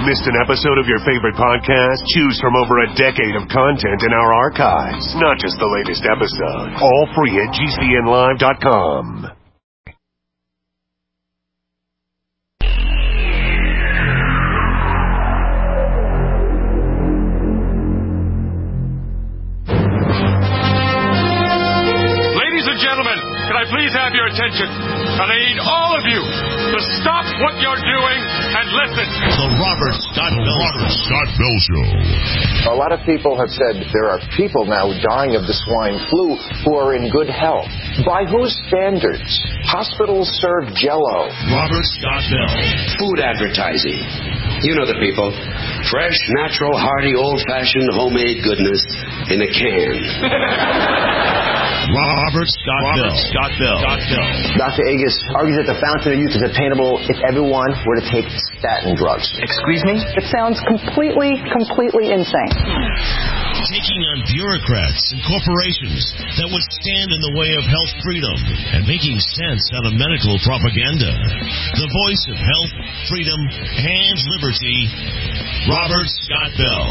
Missed an episode of your favorite podcast? Choose from over a decade of content in our archives. Not just the latest episode. All free at GCNlive.com. Ladies and gentlemen, can I please have your attention? And I need all of you to stop what you're doing and listen. The Robert Scott Bell Show. A lot of people have said there are people now dying of the swine flu who are in good health. By whose standards? Hospitals serve Jell-O. Robert Scott Bell. Food advertising. You know the people. Fresh, natural, hearty, old-fashioned, homemade goodness in a can. Robert Scott Bell. Dr. Agus argues that the fountain of youth is attainable if everyone were to take statin drugs. Excuse me? It sounds completely insane. Taking on bureaucrats and corporations that would stand in the way of health freedom and making sense out of medical propaganda. The voice of health, freedom, and liberty, Robert Scott Bell.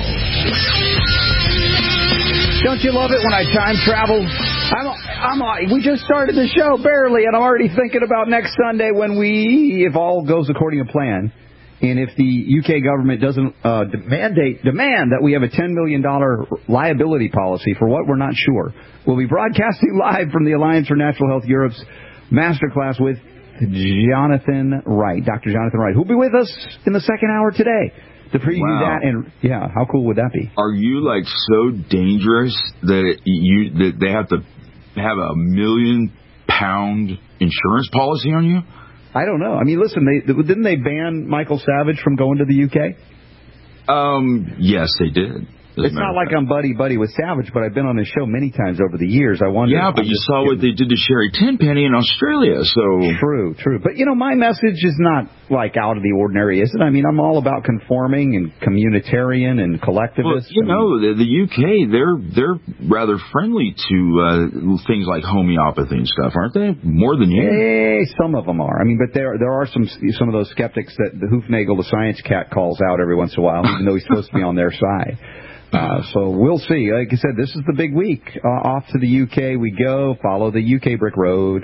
Don't you love it when I time travel? We just started the show barely, and I'm already thinking about next Sunday when if all goes according to plan, and if the UK government doesn't demand that we have a $10 million liability policy for what we're not sure. We'll be broadcasting live from the Alliance for Natural Health Europe's masterclass with Jonathan Wright, Dr. Jonathan Wright, who'll be with us in the second hour today to preview that. And yeah, how cool would that be? Are you like so dangerous that they have to have a £1 million insurance policy on you? I don't know. I mean, listen, didn't they ban Michael Savage from going to the UK? Yes, they did. It's not like I'm buddy with Savage, but I've been on his show many times over the years. I wonder. Yeah, but you saw what they did to Sherry Tenpenny in Australia, so... True. But, my message is not, like, out of the ordinary, is it? I mean, I'm all about conforming and communitarian and collectivist. Well, the UK, they're rather friendly to things like homeopathy and stuff, aren't they? More than you. Hey, some of them are. I mean, but there are some of those skeptics that the Hoofnagel, the science cat, calls out every once in a while, even though he's supposed to be on their side. So we'll see. Like I said, this is the big week. Off to the UK we go. Follow the UK brick road.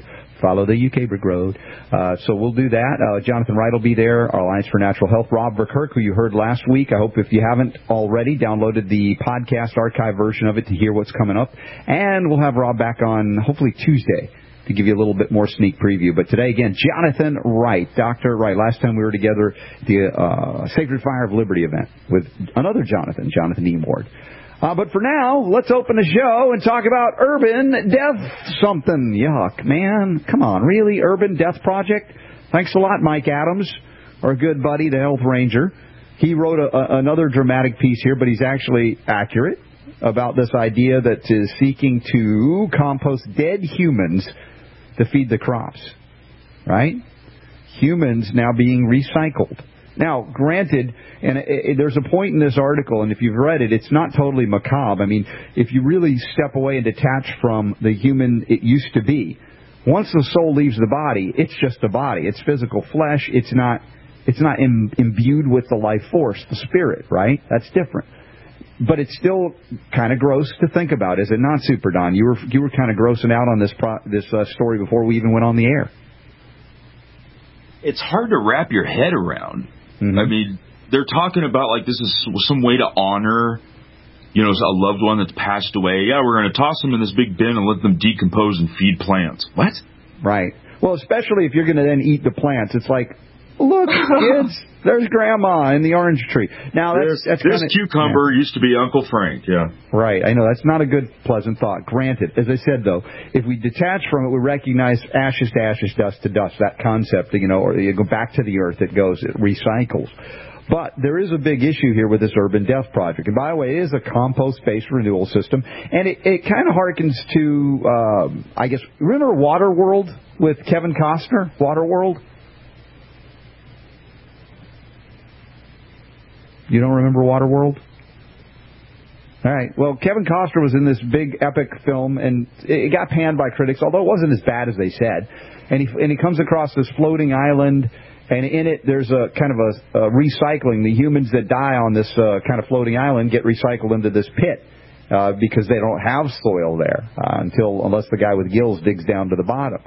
So we'll do that. Jonathan Wright will be there. Our Alliance for Natural Health. Rob Verkerk, who you heard last week. I hope if you haven't already downloaded the podcast archive version of it to hear what's coming up. And we'll have Rob back on hopefully Tuesday to give you a little bit more sneak preview. But today, again, Jonathan Wright, Dr. Wright. Last time we were together at the Sacred Fire of Liberty event with another Jonathan E. Ward. But for now, let's open the show and talk about Urban Death something. Yuck, man. Come on, really? Urban Death Project? Thanks a lot, Mike Adams, our good buddy, the health ranger. He wrote another dramatic piece here, but he's actually accurate about this idea that is seeking to compost dead humans to feed the crops, right? Humans now being recycled. Now, granted, and there's a point in this article, and if you've read it, it's not totally macabre. I mean, if you really step away and detach from the human it used to be, once the soul leaves the body, it's just a body. It's physical flesh. It's not imbued with the life force, the spirit, right? That's different. But it's still kind of gross to think about, is it not, Super Don? You were kind of grossing out on this story before we even went on the air. It's hard to wrap your head around. Mm-hmm. I mean, they're talking about like this is some way to honor, a loved one that's passed away. Yeah, we're going to toss them in this big bin and let them decompose and feed plants. What? Right. Well, especially if you're going to then eat the plants. It's like, look, kids, there's Grandma in the orange tree. Now, that's this cucumber used to be Uncle Frank, yeah. Right, I know. That's not a good, pleasant thought. Granted, as I said, though, if we detach from it, we recognize ashes to ashes, dust to dust, that concept, or you go back to the earth, it recycles. But there is a big issue here with this Urban Death Project. And by the way, it is a compost-based renewal system. And it kind of harkens to, I guess, remember Waterworld with Kevin Costner? Waterworld? You don't remember Waterworld? All right. Well, Kevin Costner was in this big epic film, and it got panned by critics, although it wasn't as bad as they said. And he comes across this floating island, And in it, there's a kind of a recycling. The humans that die on this kind of floating island get recycled into this pit because they don't have soil there unless the guy with gills digs down to the bottom.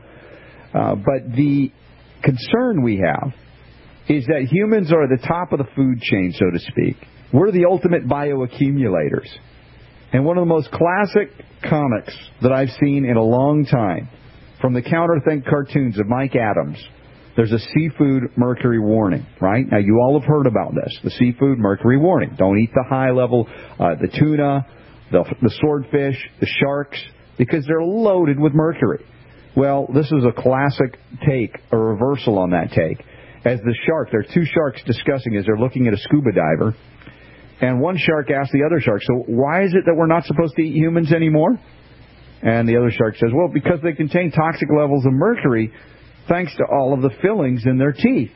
But the concern we have is that humans are at the top of the food chain, so to speak. We're the ultimate bioaccumulators. And one of the most classic comics that I've seen in a long time, from the Counterthink cartoons of Mike Adams, there's a seafood mercury warning, right? Now, you all have heard about this, the seafood mercury warning. Don't eat the high level, the tuna, the swordfish, the sharks, because they're loaded with mercury. Well, this is a classic take, a reversal on that take. As the shark, there are two sharks discussing as they're looking at a scuba diver, and one shark asks the other shark, so why is it that we're not supposed to eat humans anymore? And the other shark says, well, because they contain toxic levels of mercury thanks to all of the fillings in their teeth.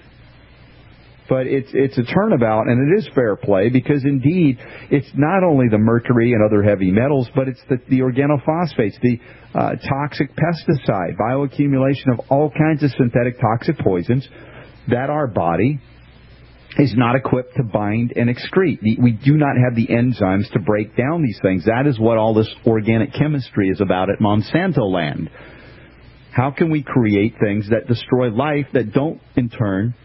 But it's a turnabout, and it is fair play, because indeed it's not only the mercury and other heavy metals, but it's the organophosphates, the toxic pesticide, bioaccumulation of all kinds of synthetic toxic poisons that our body is not equipped to bind and excrete. We do not have the enzymes to break down these things. That is what all this organic chemistry is about at Monsanto land. How can we create things that destroy life that don't, in turn,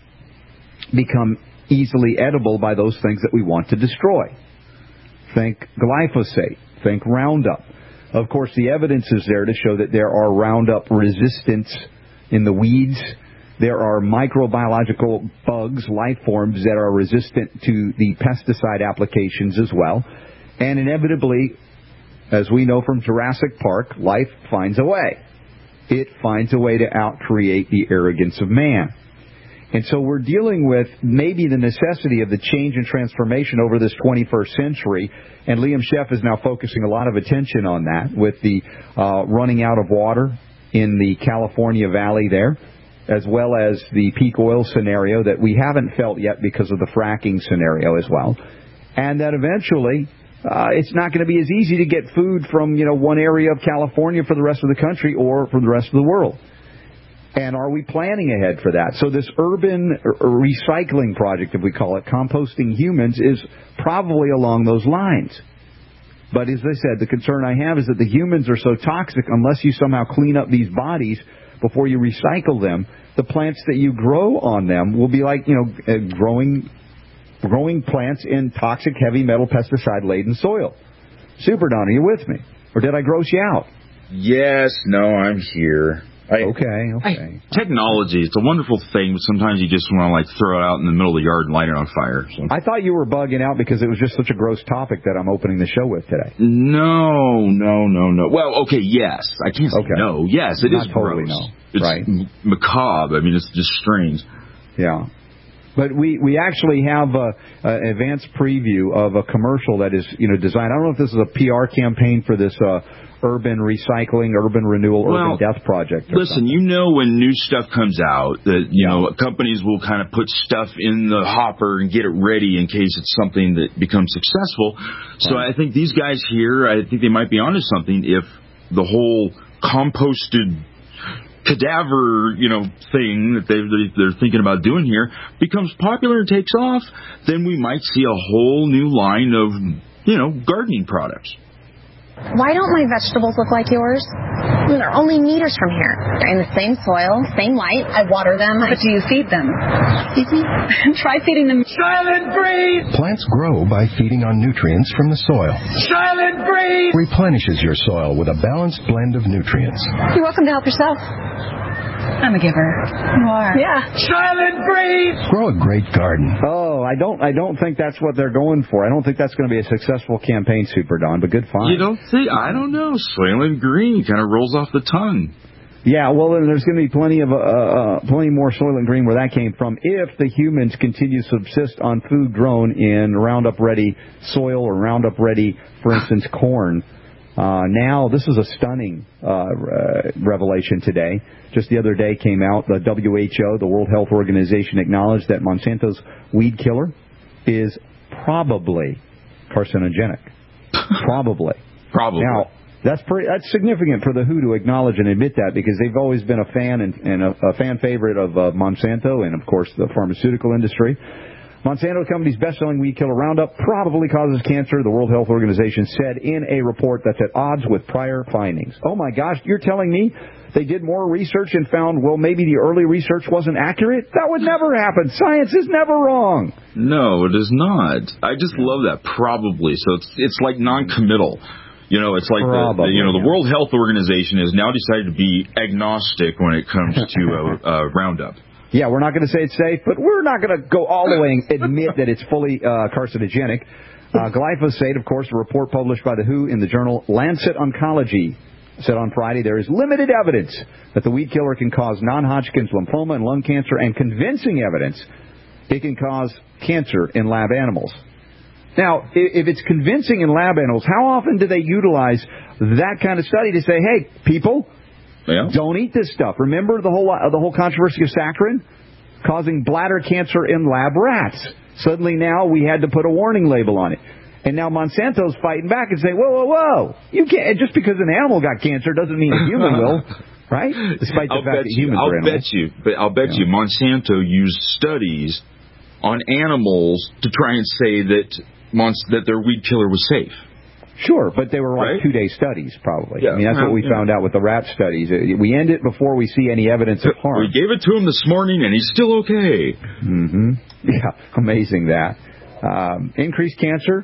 become easily edible by those things that we want to destroy? Think glyphosate. Think Roundup. Of course, the evidence is there to show that there are Roundup resistance in the weeds. There are microbiological bugs, life forms that are resistant to the pesticide applications as well. And inevitably, as we know from Jurassic Park, life finds a way. It finds a way to out-create the arrogance of man. And so we're dealing with maybe the necessity of the change and transformation over this 21st century. And Liam Sheff is now focusing a lot of attention on that with the running out of water in the California Valley there, as well as the peak oil scenario that we haven't felt yet because of the fracking scenario as well. And that eventually it's not going to be as easy to get food from, one area of California for the rest of the country or from the rest of the world. And are we planning ahead for that? So this urban recycling project, if we call it, composting humans, is probably along those lines. But as I said, the concern I have is that the humans are so toxic, unless you somehow clean up these bodies before you recycle them, the plants that you grow on them will be like, growing plants in toxic, heavy metal, pesticide-laden soil. Super Don, are you with me? Or did I gross you out? Yes, no, I'm here. Okay. Technology, it's a wonderful thing, but sometimes you just want to throw it out in the middle of the yard and light it on fire. So. I thought you were bugging out because it was just such a gross topic that I'm opening the show with today. No. Well, okay, yes. I can't say no. Yes, it is totally gross. No. It's right. Macabre. I mean, it's just strange. Yeah. But we actually have an advanced preview of a commercial that is designed. I don't know if this is a PR campaign for this urban recycling, urban renewal, urban death project. Listen, when new stuff comes out, that companies will kind of put stuff in the hopper and get it ready in case it's something that becomes successful. So I think these guys here, I think they might be onto something if the whole composted cadaver, thing that they're thinking about doing here becomes popular and takes off, then we might see a whole new line of, gardening products. Why don't my vegetables look like yours? They're only meters from here. They're in the same soil, same light. I water them. But do you feed them? Excuse me? Try feeding them. Silent breed! Plants grow by feeding on nutrients from the soil. Silent breed! Replenishes your soil with a balanced blend of nutrients. You're welcome to help yourself. I'm a giver. You are? Yeah. Silent breed! Grow a great garden. Oh, I don't think that's what they're going for. I don't think that's going to be a successful campaign, Super Don, but good find. You don't think? I don't know. Soylent Green kind of rolls off the tongue. Yeah, well, there's going to be plenty more Soylent Green where that came from if the humans continue to subsist on food grown in Roundup-ready soil or Roundup-ready, for instance, corn. Now, this is a stunning revelation today. Just the other day came out, the WHO, the World Health Organization, acknowledged that Monsanto's weed killer is probably carcinogenic. Probably. Probably. Now, That's significant for the WHO to acknowledge and admit that, because they've always been a fan and a fan favorite of Monsanto and, of course, the pharmaceutical industry. Monsanto Company's best-selling weed killer Roundup probably causes cancer, the World Health Organization said in a report that's at odds with prior findings. Oh, my gosh, you're telling me they did more research and found, well, maybe the early research wasn't accurate? That would never happen. Science is never wrong. No, it is not. I just love that, probably. So it's like non-committal. It's like the World Health Organization has now decided to be agnostic when it comes to Roundup. Yeah, we're not going to say it's safe, but we're not going to go all the way and admit that it's fully carcinogenic. Glyphosate, of course, a report published by the WHO in the journal Lancet Oncology, said on Friday there is limited evidence that the weed killer can cause non-Hodgkin's lymphoma and lung cancer, and convincing evidence it can cause cancer in lab animals. Now, if it's convincing in lab animals, how often do they utilize that kind of study to say, hey, people, don't eat this stuff? Remember the whole controversy of saccharin causing bladder cancer in lab rats? Suddenly now we had to put a warning label on it. And now Monsanto's fighting back and saying, whoa, you can't, just because an animal got cancer doesn't mean a human will, right? Despite the fact that humans are animals. I'll bet you Monsanto used studies on animals to try and say that their weed killer was safe. Sure, but they were like 2-day studies, probably. Yeah. I mean, that's what we found out with the rat studies. We end it before we see any evidence of harm. We gave it to him this morning, and he's still okay. Mm-hmm. Yeah, amazing that. Increased cancer,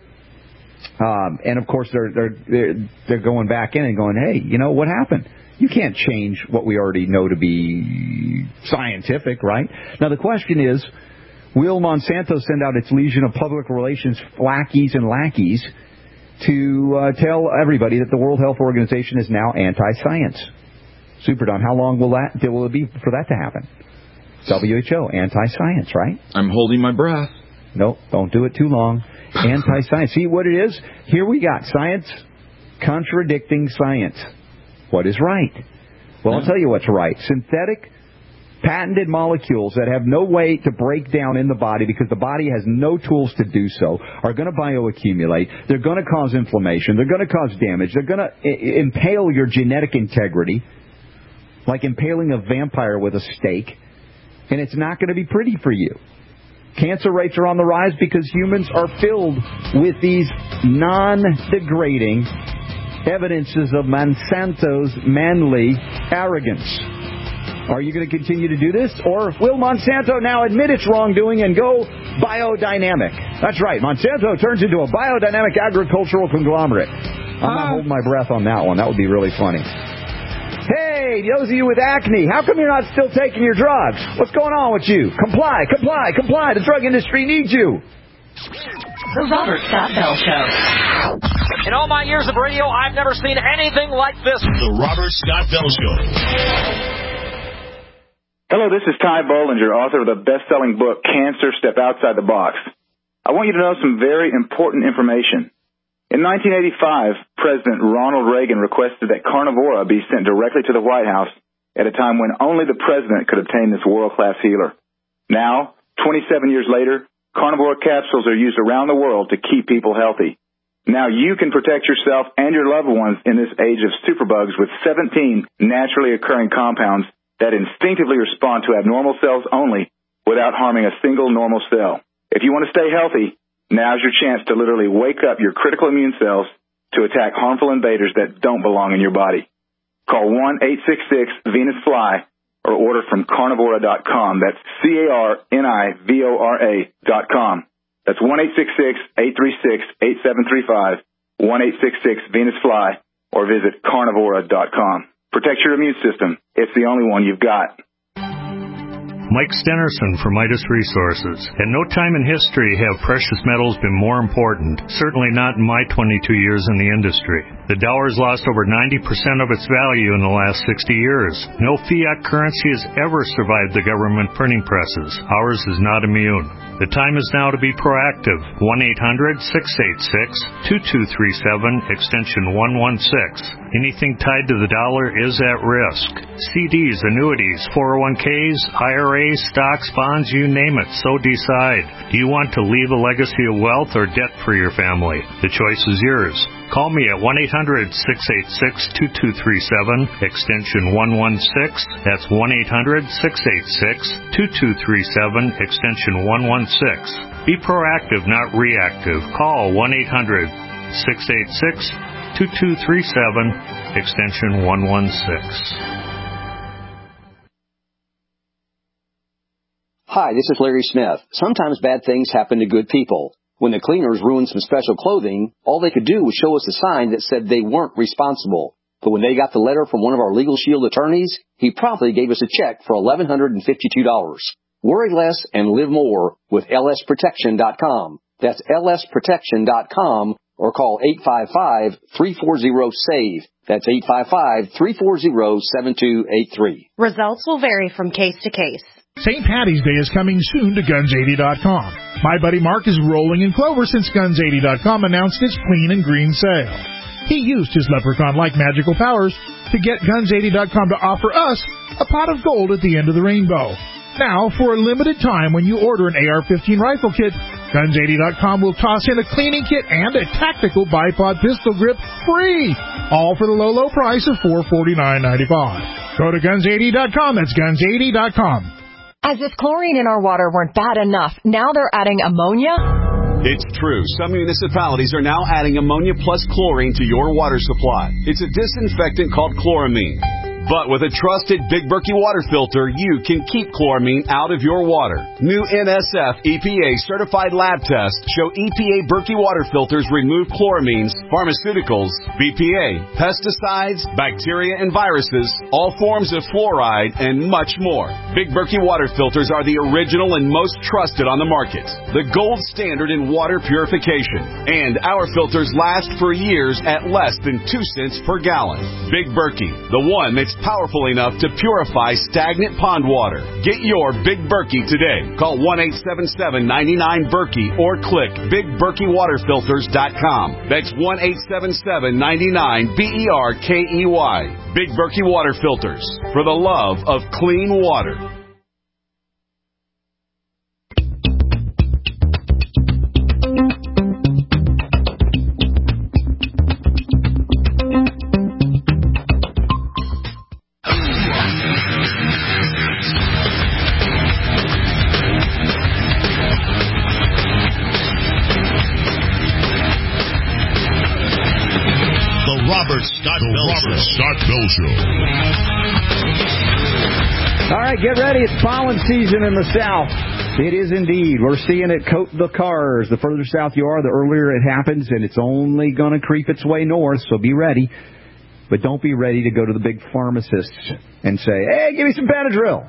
and of course they're going back in and going, hey, what happened? You can't change what we already know to be scientific, right? Now the question is, will Monsanto send out its legion of public relations flackies and lackeys to tell everybody that the World Health Organization is now anti-science? Super Don, how long will it be for that to happen? WHO, anti-science, right? I'm holding my breath. No, don't do it too long. Anti-science. See what it is? Here we got science contradicting science. What is right? Well, I'll tell you what's right. Synthetic, patented molecules that have no way to break down in the body because the body has no tools to do so are going to bioaccumulate. They're going to cause inflammation. They're going to cause damage. They're going to impale your genetic integrity, like impaling a vampire with a stake, and it's not going to be pretty for you. Cancer rates are on the rise because humans are filled with these non-degrading evidences of Monsanto's manly arrogance. Are you going to continue to do this? Or will Monsanto now admit its wrongdoing and go biodynamic? That's right. Monsanto turns into a biodynamic agricultural conglomerate. I'm not holding my breath on that one. That would be really funny. Hey, those of you with acne, how come you're not still taking your drugs? What's going on with you? Comply. The drug industry needs you. The Robert Scott Bell Show. In all my years of radio, I've never seen anything like this. The Robert Scott Bell Show. Hello, this is Ty Bollinger, author of the best-selling book, Cancer, Step Outside the Box. I want you to know some very important information. In 1985, President Ronald Reagan requested that Carnivora be sent directly to the White House at a time when only the president could obtain this world-class healer. Now, 27 years later, Carnivora capsules are used around the world to keep people healthy. Now you can protect yourself and your loved ones in this age of superbugs with 17 naturally occurring compounds that instinctively respond to abnormal cells only without harming a single normal cell. If you want to stay healthy, now's your chance to literally wake up your critical immune cells to attack harmful invaders that don't belong in your body. Call 1-866-VENUS-FLY or order from Carnivora.com. That's Carnivora.com. That's 1-866-836-8735, 1-866-VENUS-FLY, or visit Carnivora.com. Protect your immune system. It's the only one you've got. Mike Stenerson for Midas Resources. At no time in history have precious metals been more important, certainly not in my 22 years in the industry. The dollar has lost over 90% of its value in the last 60 years. No fiat currency has ever survived the government printing presses. Ours is not immune. The time is now to be proactive. 1-800-686-2237, extension 116. Anything tied to the dollar is at risk. CDs, annuities, 401ks, IRAs, IRAs, stocks, bonds, you name it. So decide. Do you want to leave a legacy of wealth or debt for your family? The choice is yours. Call me at 1-800-686-2237, extension 116. That's 1-800-686-2237, extension 116. Be proactive, not reactive. Call 1-800-686-2237, extension 116. Hi, this is Larry Smith. Sometimes bad things happen to good people. When the cleaners ruined some special clothing, all they could do was show us a sign that said they weren't responsible. But when they got the letter from one of our Legal Shield attorneys, he promptly gave us a check for $1,152. Worry less and live more with lsprotection.com. That's lsprotection.com or call 855-340-SAVE. That's 855-340-7283. Results will vary from case to case. St. Patty's Day is coming soon to Guns80.com. My buddy Mark is rolling in clover since Guns80.com announced its clean and green sale. He used his leprechaun-like magical powers to get Guns80.com to offer us a pot of gold at the end of the rainbow. Now, for a limited time, when you order an AR-15 rifle kit, Guns80.com will toss in a cleaning kit and a tactical bipod pistol grip free, all for the low, low price of $449.95. Go to Guns80.com. That's Guns80.com. As if chlorine in our water weren't bad enough, now they're adding ammonia? It's true. Some municipalities are now adding ammonia plus chlorine to your water supply. It's a disinfectant called chloramine. But with a trusted Big Berkey water filter, you can keep chloramine out of your water. New NSF EPA certified lab tests show EPA Berkey water filters remove chloramines, pharmaceuticals, BPA, pesticides, bacteria and viruses, all forms of fluoride, and much more. Big Berkey water filters are the original and most trusted on the market. The gold standard in water purification. And our filters last for years at less than 2 cents per gallon. Big Berkey, the one that's powerful enough to purify stagnant pond water. Get your Big Berkey today. Call 1-877-99-BERKEY or click BigBerkeyWaterFilters.com. That's 1-877-99-BERKEY. Big Berkey Water Filters, for the love of clean water. Scott Bell Show. All right, get ready. It's pollen season in the South. It is indeed. We're seeing it coat the cars. The further south you are, the earlier it happens, and it's only going to creep its way north, so be ready. But don't be ready to go to the big pharmacists and say, hey, give me some Benadryl.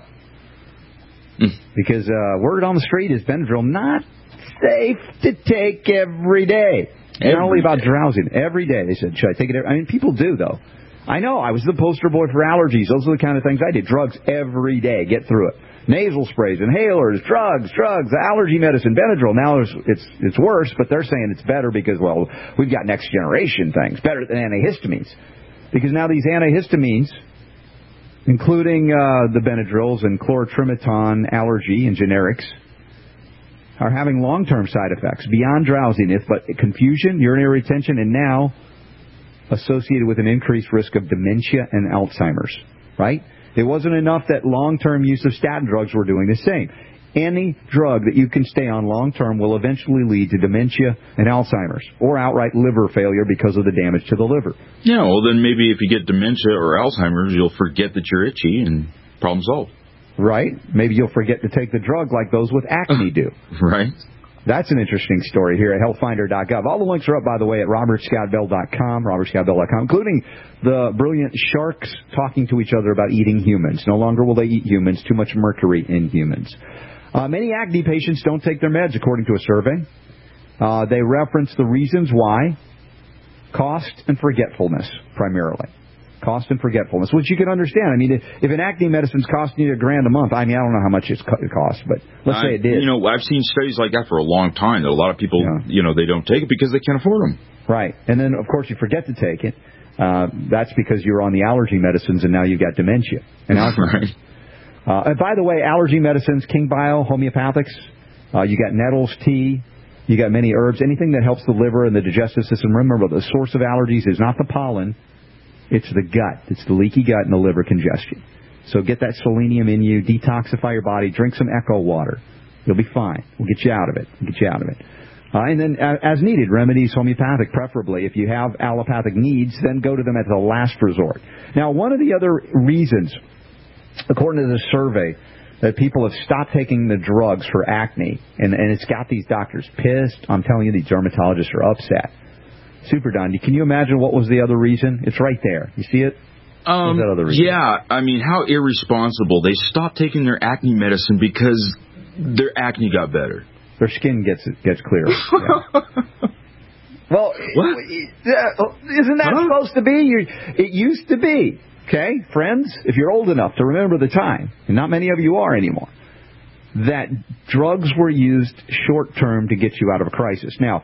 Because word on the street is Benadryl not safe to take every day. Not only about drowsing. Every day, they said, should I take it? I mean, people do, though. I know. I was the poster boy for allergies. Those are the kind of things I did. Drugs every day. Get through it. Nasal sprays, inhalers, drugs, allergy medicine, Benadryl. Now it's worse, but they're saying it's better because, well, we've got next generation things, better than antihistamines. Because now these antihistamines, including the Benadryls and chlorotrimazole allergy and generics, are having long-term side effects beyond drowsiness, but confusion, urinary retention, and now associated with an increased risk of dementia and Alzheimer's, right? It wasn't enough that long-term use of statin drugs were doing the same. Any drug that you can stay on long-term will eventually lead to dementia and Alzheimer's, or outright liver failure because of the damage to the liver. Yeah, well, then maybe if you get dementia or Alzheimer's, you'll forget that you're itchy and problem solved. Right. Maybe you'll forget to take the drug like those with acne do. Right. That's an interesting story here at healthfinder.gov. All the links are up, by the way, at robertscottbell.com, robertscottbell.com, including the brilliant sharks talking to each other about eating humans. No longer will they eat humans. Too much mercury in humans. Many acne patients don't take their meds, according to a survey. They reference the reasons why. Cost and forgetfulness, primarily. Cost and forgetfulness, which you can understand. I mean, if an acne medicine's costing you $1,000 a month, I mean, I don't know how much it costs, but let's say it did. You know, I've seen studies like that for a long time, that a lot of people, they don't take it because they can't afford them. Right. And then, of course, you forget to take it. That's because you're on the allergy medicines and now you've got dementia and Alzheimer's. Right. And by the way, allergy medicines, King Bio, homeopathics, you got nettles, tea, you got many herbs, anything that helps the liver and the digestive system. Remember, the source of allergies is not the pollen, it's the gut. It's the leaky gut and the liver congestion. So get that selenium in you, detoxify your body, drink some Echo water. You'll be fine. We'll get you out of it. And then, as needed, remedies, homeopathic, preferably. If you have allopathic needs, then go to them at the last resort. Now, one of the other reasons, according to this survey, that people have stopped taking the drugs for acne, and it's got these doctors pissed. I'm telling you, these dermatologists are upset. Super Don, can you imagine what was the other reason? It's right there. You see it? That other reason? Yeah, I mean, how irresponsible. They stopped taking their acne medicine because their acne got better. Their skin gets clearer. Yeah. Well, isn't that supposed to be? It used to be. Okay, friends, if you're old enough to remember the time, and not many of you are anymore, that drugs were used short-term to get you out of a crisis. Now,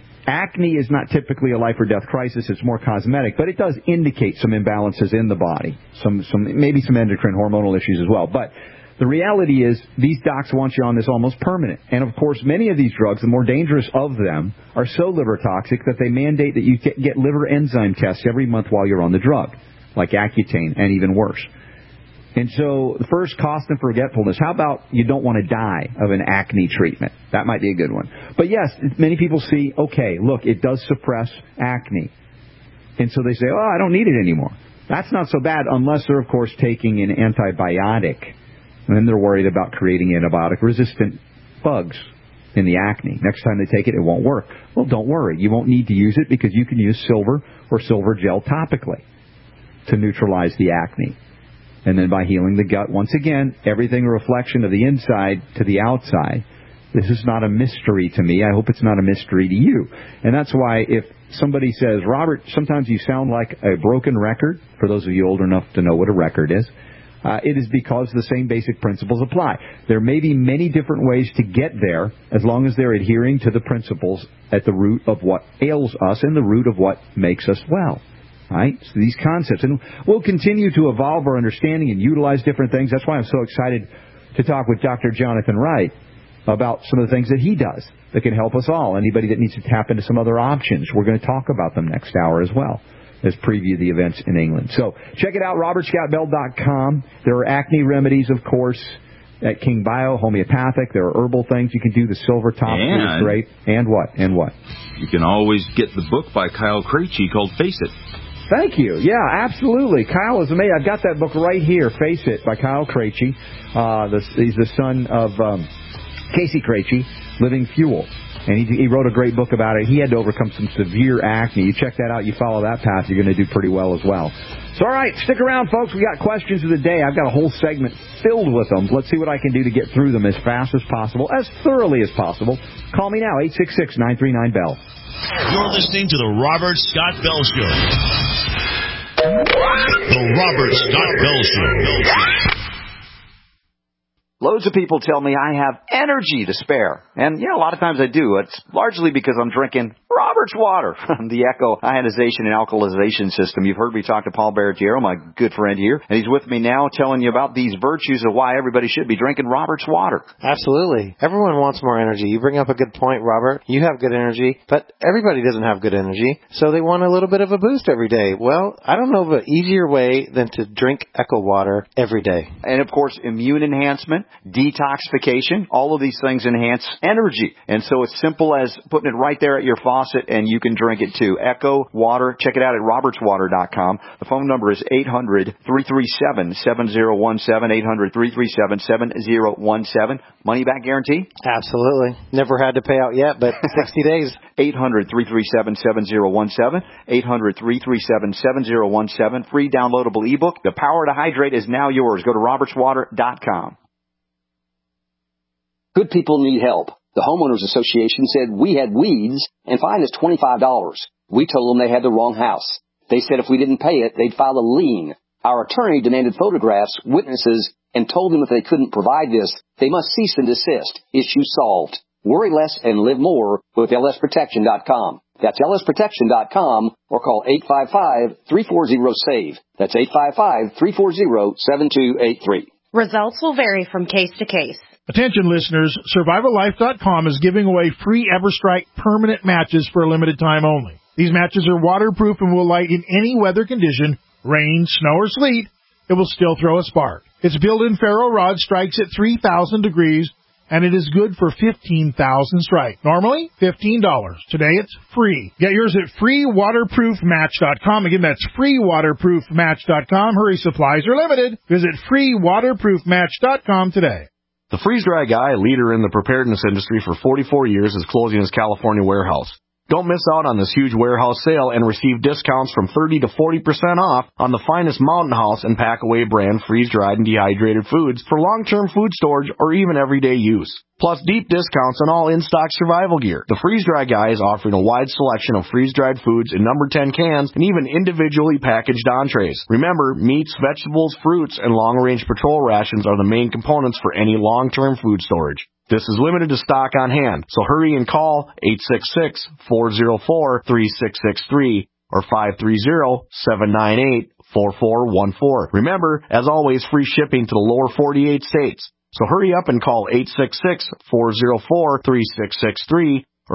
acne is not typically a life-or-death crisis. It's more cosmetic, but it does indicate some imbalances in the body, maybe some endocrine hormonal issues as well. But the reality is these docs want you on this almost permanent. And, of course, many of these drugs, the more dangerous of them, are so liver toxic that they mandate that you get liver enzyme tests every month while you're on the drug, like Accutane, and even worse. And so the first, cost and forgetfulness. How about you don't want to die of an acne treatment? That might be a good one. But yes, many people see, okay, look, it does suppress acne. And so they say, I don't need it anymore. That's not so bad unless they're, of course, taking an antibiotic. And then they're worried about creating antibiotic-resistant bugs in the acne. Next time they take it, it won't work. Well, don't worry. You won't need to use it because you can use silver or silver gel topically to neutralize the acne. And then by healing the gut, once again, everything a reflection of the inside to the outside. This is not a mystery to me. I hope it's not a mystery to you. And that's why if somebody says, Robert, sometimes you sound like a broken record, for those of you old enough to know what a record is, it is because the same basic principles apply. There may be many different ways to get there as long as they're adhering to the principles at the root of what ails us and the root of what makes us well. Right? So these concepts. And we'll continue to evolve our understanding and utilize different things. That's why I'm so excited to talk with Dr. Jonathan Wright about some of the things that he does that can help us all. Anybody that needs to tap into some other options, we're going to talk about them next hour as well as preview the events in England. So check it out, robertscottbell.com. There are acne remedies, of course, at King Bio, homeopathic. There are herbal things you can do. The silver top is great. And what? You can always get the book by Kyle Krejci called Face It. Thank you. Yeah, absolutely. Kyle is amazing. I've got that book right here, Face It, by Kyle Krejci. He's the son of Casey Krejci, Living Fuel. And he wrote a great book about it. He had to overcome some severe acne. You check that out, you follow that path, you're going to do pretty well as well. So, all right, stick around, folks. We got questions of the day. I've got a whole segment filled with them. Let's see what I can do to get through them as fast as possible, as thoroughly as possible. Call me now, 866-939-BELL. You're listening to The Robert Scott Bell Show. The Robert Scott Bell Show. Loads of people tell me I have energy to spare. And, a lot of times I do. It's largely because I'm drinking Robert's water from the Echo ionization and alkalization system. You've heard me talk to Paul Barretiero, my good friend here, and he's with me now telling you about these virtues of why everybody should be drinking Robert's water. Absolutely. Everyone wants more energy. You bring up a good point, Robert. You have good energy, but everybody doesn't have good energy, so they want a little bit of a boost every day. Well, I don't know of an easier way than to drink Echo water every day. And, of course, immune enhancement, detoxification, all of these things enhance energy. And so it's simple as putting it right there at your faucet, and you can drink it too. Echo Water. Check it out at robertswater.com. The phone number is 800-337-7017, 800-337-7017. Money back guarantee? Absolutely. Never had to pay out yet, but 60 days. 800-337-7017, 800-337-7017. Free downloadable ebook. The Power to Hydrate is now yours. Go to robertswater.com. Good people need help. The Homeowners Association said we had weeds and fined us $25. We told them they had the wrong house. They said if we didn't pay it, they'd file a lien. Our attorney demanded photographs, witnesses, and told them if they couldn't provide this, they must cease and desist. Issue solved. Worry less and live more with lsprotection.com. That's lsprotection.com or call 855-340-SAVE. That's 855-340-7283. Results will vary from case to case. Attention listeners, SurvivalLife.com is giving away free EverStrike permanent matches for a limited time only. These matches are waterproof and will light in any weather condition, rain, snow, or sleet. It will still throw a spark. Its built-in ferro rod strikes at 3,000 degrees, and it is good for 15,000 strikes. Normally, $15. Today, it's free. Get yours at freewaterproofmatch.com. Again, that's freewaterproofmatch.com. Hurry, supplies are limited. Visit freewaterproofmatch.com today. The Freeze Dry Guy, a leader in the preparedness industry for 44 years, is closing his California warehouse. Don't miss out on this huge warehouse sale and receive discounts from 30 to 40% off on the finest Mountain House and Packaway brand freeze-dried and dehydrated foods for long-term food storage or even everyday use. Plus deep discounts on all in-stock survival gear. The Freeze Dry Guy is offering a wide selection of freeze-dried foods in number 10 cans and even individually packaged entrees. Remember, meats, vegetables, fruits, and long-range patrol rations are the main components for any long-term food storage. This is limited to stock on hand, so hurry and call 866-404-3663 or 530-798-4414. Remember, as always, free shipping to the lower 48 states. So hurry up and call 866-404-3663 or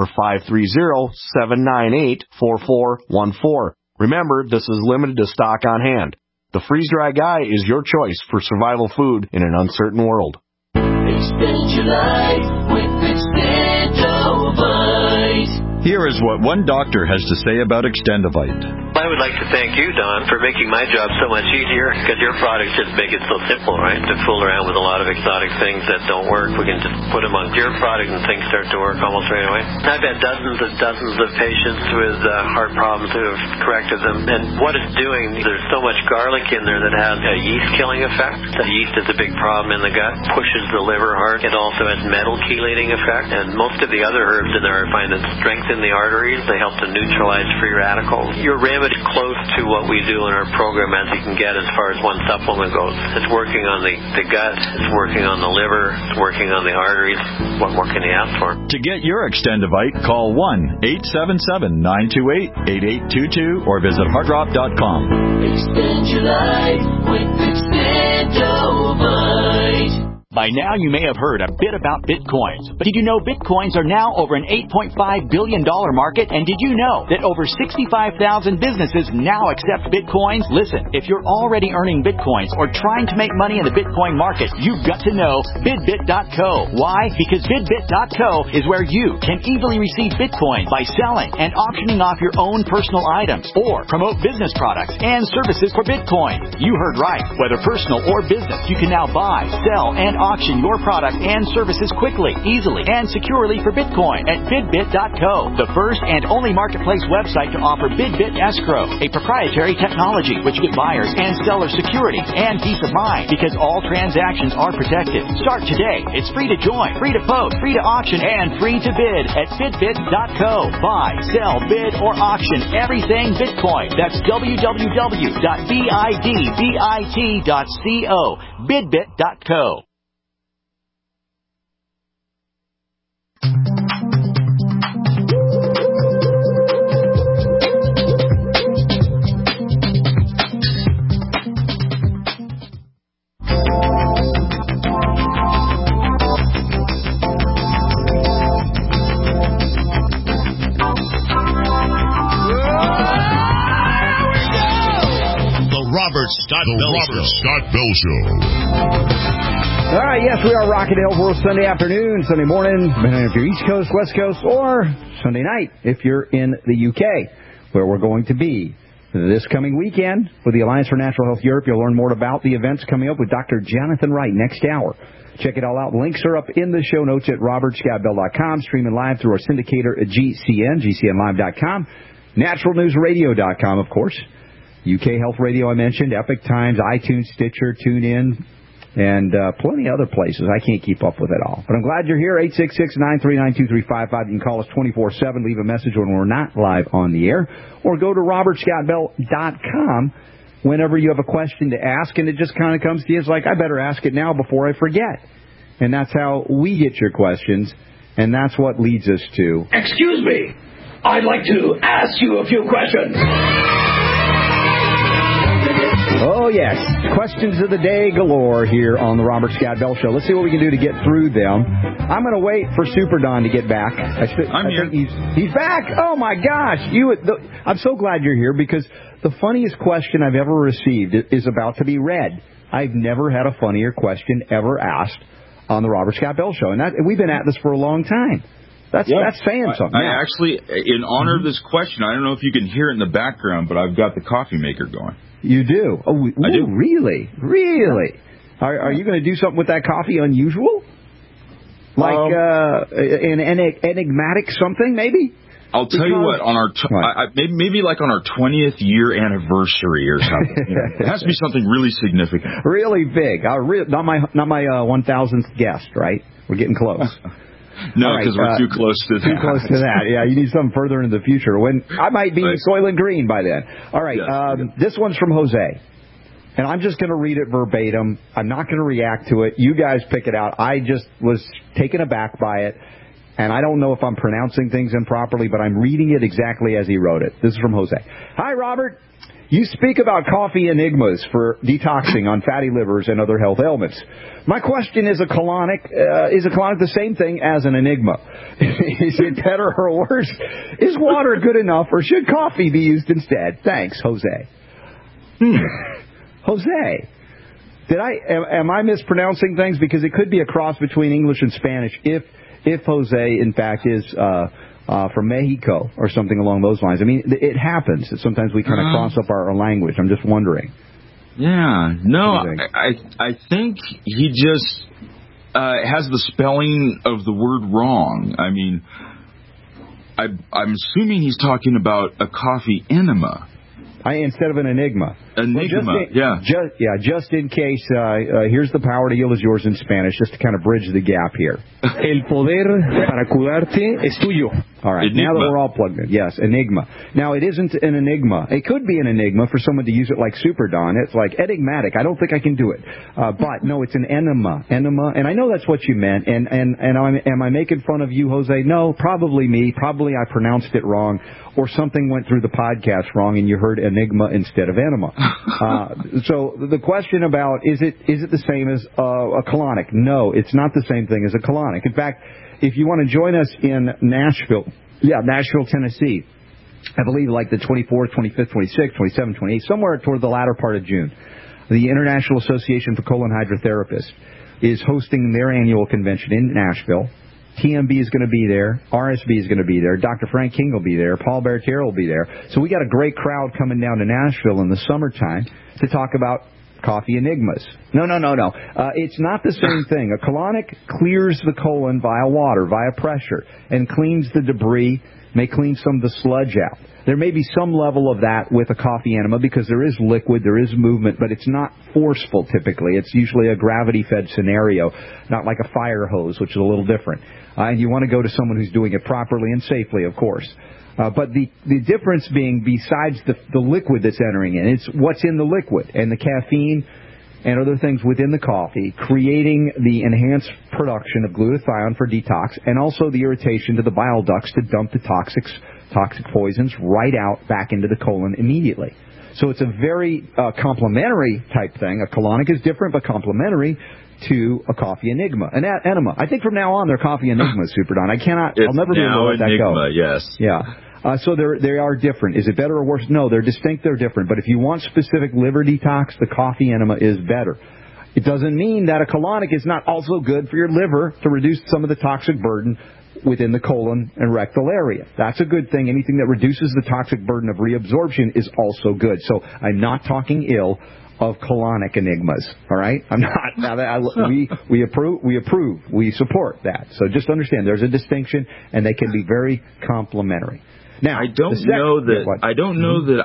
530-798-4414. Remember, this is limited to stock on hand. The Freeze Dry Guy is your choice for survival food in an uncertain world. Extend your life with Extendovite. Here is what one doctor has to say about Extendovite. I would like to thank you, Don, for making my job so much easier, because your products just make it so simple, right? To fool around with a lot of exotic things that don't work, we can just put them on your product and things start to work almost right away. I've had dozens of patients with heart problems who have corrected them, and what it's doing, there's so much garlic in there that has a yeast-killing effect. The yeast is a big problem in the gut, pushes the liver hard. It also has metal chelating effect, and most of the other herbs in there I find that strengthen the arteries. They help to neutralize free radicals. Your remedy close to what we do in our program as you can get as far as one supplement goes. It's working on the gut, it's working on the liver, it's working on the arteries. What more can you ask for? To get your Extendovite, call 1-877-928-8822 or visit heartdrop.com. Extend your life with Extendovite. By now, you may have heard a bit about Bitcoins. But did you know Bitcoins are now over an $8.5 billion market? And did you know that over 65,000 businesses now accept Bitcoins? Listen, if you're already earning Bitcoins or trying to make money in the Bitcoin market, you've got to know BidBit.co. Why? Because BidBit.co is where you can easily receive Bitcoin by selling and auctioning off your own personal items or promote business products and services for Bitcoin. You heard right. Whether personal or business, you can now buy, sell, and auction your product and services quickly, easily, and securely for Bitcoin at BidBit.co, the first and only marketplace website to offer BidBit Escrow, a proprietary technology which gives buyers and sellers security and peace of mind because all transactions are protected. Start today. It's free to join, free to post, free to auction, and free to bid at BidBit.co. Buy, sell, bid, or auction everything Bitcoin. That's www.bidbit.co. BidBit.co. Scott Bell Show. All right, yes, we are rocking the World Sunday afternoon, Sunday morning, if you're East Coast, West Coast, or Sunday night if you're in the UK, where we're going to be this coming weekend with the Alliance for Natural Health Europe. You'll learn more about the events coming up with Dr. Jonathan Wright next hour. Check it all out. Links are up in the show notes at robertscottbell.com, streaming live through our syndicator at GCNlive.com, naturalnewsradio.com, of course. UK Health Radio I mentioned, Epic Times, iTunes, Stitcher, TuneIn, and plenty of other places. I can't keep up with it all. But I'm glad you're here, 866-939-2355. You can call us 24/7, leave a message when we're not live on the air, or go to robertscottbell.com whenever you have a question to ask, and it just kind of comes to you. It's like, I better ask it now before I forget. And that's how we get your questions, and that's what leads us to... Excuse me, I'd like to ask you a few questions. Oh, yes. Questions of the day galore here on the Robert Scott Bell Show. Let's see what we can do to get through them. I'm going to wait for Super Don to get back. I think he's back. Oh, my gosh. I'm so glad you're here because the funniest question I've ever received is about to be read. I've never had a funnier question ever asked on the Robert Scott Bell Show. And we've been at this for a long time. That's saying something. I actually, in honor of this question, I don't know if you can hear it in the background, but I've got the coffee maker going. You do? Oh, I do. Really? Really? Are you going to do something with that coffee unusual? Like an enigmatic something, maybe? I'll tell you what, on our maybe like on our 20th year anniversary or something. It has to be something really significant. Really big. Not my 1,000th guest, right? We're getting close. No, because we're too close to that. Too close to that. Yeah, you need something further into the future. When I might be Soylent Green by then. All right, this one's from Jose. And I'm just going to read it verbatim. I'm not going to react to it. You guys pick it out. I just was taken aback by it. And I don't know if I'm pronouncing things improperly, but I'm reading it exactly as he wrote it. This is from Jose. Hi, Robert. You speak about coffee enigmas for detoxing on fatty livers and other health ailments. My question is, is a colonic the same thing as an enigma? Is it better or worse? Is water good enough, or should coffee be used instead? Thanks, Jose. Jose, am I mispronouncing things? Because it could be a cross between English and Spanish if Jose, in fact, is from Mexico or something along those lines. I mean, it happens. Sometimes we kind of cross up our language. I'm just wondering. Yeah. No, I think he just has the spelling of the word wrong. I mean, I'm assuming he's talking about a coffee enema. Instead of an enigma. Enigma, just in case, here's the power to heal is yours in Spanish, just to kind of bridge the gap here. El poder para curarte es tuyo. All right, enigma. Now that we're all plugged in. Yes, enigma. Now, it isn't an enigma. It could be an enigma for someone to use it like Super Don. It's like enigmatic. I don't think I can do it. But, no, it's an enema. Enema. And I know that's what you meant. And am I making fun of you, Jose? No, probably me. Probably I pronounced it wrong. Or something went through the podcast wrong and you heard enigma instead of enema. So the question about is it the same as a colonic? No, it's not the same thing as a colonic. In fact, if you want to join us in Nashville, Tennessee, I believe like the 24th, 25th, 26th, 27th, 28th, somewhere toward the latter part of June, the International Association for Colon Hydrotherapists is hosting their annual convention in Nashville. TMB is going to be there. RSB is going to be there. Dr. Frank King will be there. Paul Bertier will be there. So we got a great crowd coming down to Nashville in the summertime to talk about coffee enigmas. No. It's not the same thing. A colonic clears the colon via water, via pressure, and cleans the debris, may clean some of the sludge out. There may be some level of that with a coffee enema because there is liquid, there is movement, but it's not forceful typically. It's usually a gravity-fed scenario, not like a fire hose, which is a little different. And you want to go to someone who's doing it properly and safely, of course. But the difference being, besides the liquid that's entering in, it's what's in the liquid and the caffeine and other things within the coffee, creating the enhanced production of glutathione for detox and also the irritation to the bile ducts to dump the toxic poisons right out back into the colon immediately. So it's a very complementary type thing. A colonic is different but complementary to a coffee enigma. An enema. I think from now on they're coffee enigmas, Super Don. I'll never be able to let that go. Yes. Yeah. So they are different. Is it better or worse? No, they're distinct, they're different. But if you want specific liver detox, the coffee enema is better. It doesn't mean that a colonic is not also good for your liver to reduce some of the toxic burden within the colon and rectal area. That's a good thing. Anything that reduces the toxic burden of reabsorption is also good. So I'm not talking ill of colonic enigmas. All right? I'm not. We approve. We support that. So just understand there's a distinction, and they can be very complementary. Now, I don't know that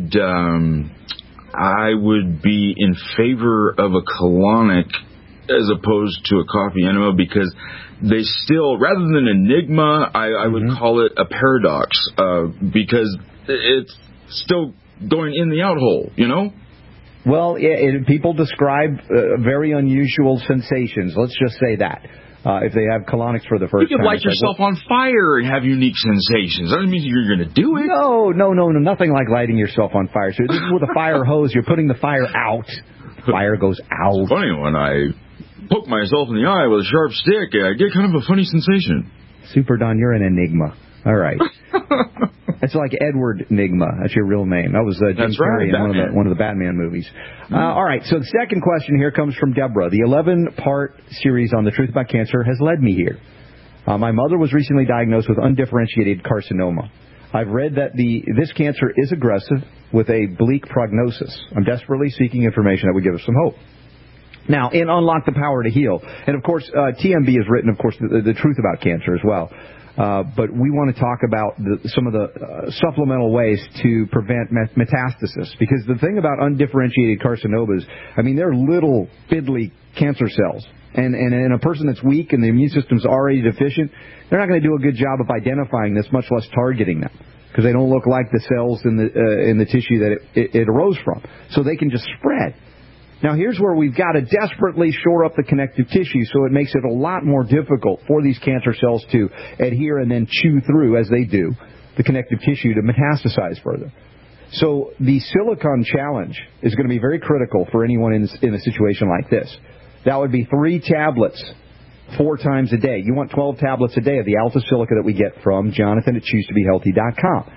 I would be in favor of a colonic as opposed to a coffee enema because they still, rather than enigma, I would call it a paradox because it's still going in the out hole, you know? Well, people describe very unusual sensations. Let's just say that. if they have colonics for the first time. You could light yourself on fire and have unique sensations. That doesn't mean you're going to do it. No, nothing like lighting yourself on fire. So this is with a fire hose. You're putting the fire out. Fire goes out. It's funny, when I poke myself in the eye with a sharp stick, I get kind of a funny sensation. Super Don, you're an enigma. All right. It's like Edward Nigma. That's your real name. That was Jim Carrey in one of the Batman movies. All right, so the second question here comes from Deborah. The 11-part series on the truth about cancer has led me here. My mother was recently diagnosed with undifferentiated carcinoma. I've read that this cancer is aggressive with a bleak prognosis. I'm desperately seeking information that would give us some hope. Now, in Unlock the Power to Heal, and of course, TMB has written, of course, the truth about cancer as well. But we want to talk about some of the supplemental ways to prevent metastasis. Because the thing about undifferentiated carcinomas, I mean, they're little, fiddly cancer cells. And in a person that's weak and the immune system's already deficient, they're not going to do a good job of identifying this, much less targeting them. Because they don't look like the cells in the tissue that it arose from. So they can just spread. Now, here's where we've got to desperately shore up the connective tissue, so it makes it a lot more difficult for these cancer cells to adhere and then chew through, as they do, the connective tissue to metastasize further. So the silicon challenge is going to be very critical for anyone in a situation like this. That would be 3 tablets 4 times a day. You want 12 tablets a day of the Alpha Silica that we get from Jonathan at ChooseToBeHealthy.com,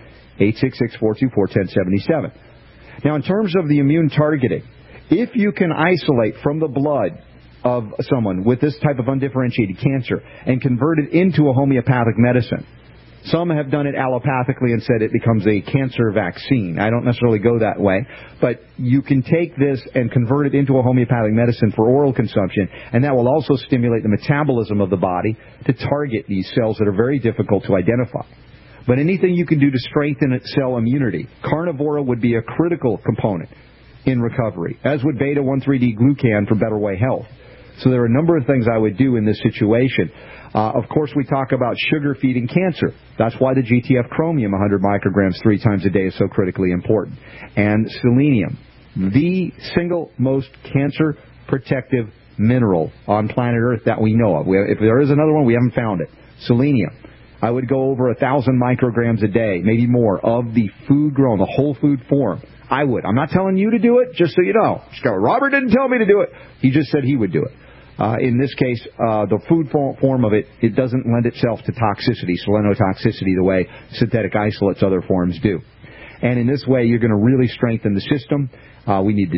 866-424-1077. Now, in terms of the immune targeting, if you can isolate from the blood of someone with this type of undifferentiated cancer and convert it into a homeopathic medicine, some have done it allopathically and said it becomes a cancer vaccine. I don't necessarily go that way, but you can take this and convert it into a homeopathic medicine for oral consumption, and that will also stimulate the metabolism of the body to target these cells that are very difficult to identify. But anything you can do to strengthen cell immunity, Carnivora would be a critical component in recovery, as would beta-1,3-D-glucan for Better Way Health. So there are a number of things I would do in this situation. Of course, we talk about sugar-feeding cancer. That's why the GTF chromium, 100 micrograms 3 times a day, is so critically important. And selenium, the single most cancer-protective mineral on planet Earth that we know of. If there is another one, we haven't found it. Selenium. I would go over 1,000 micrograms a day, maybe more, of the food-grown, the whole food form. I would. I'm not telling you to do it, just so you know. Robert didn't tell me to do it. He just said he would do it. In this case, the food form of it doesn't lend itself to toxicity, selenotoxicity, the way synthetic isolates, other forms do. And in this way, you're going to really strengthen the system. We need to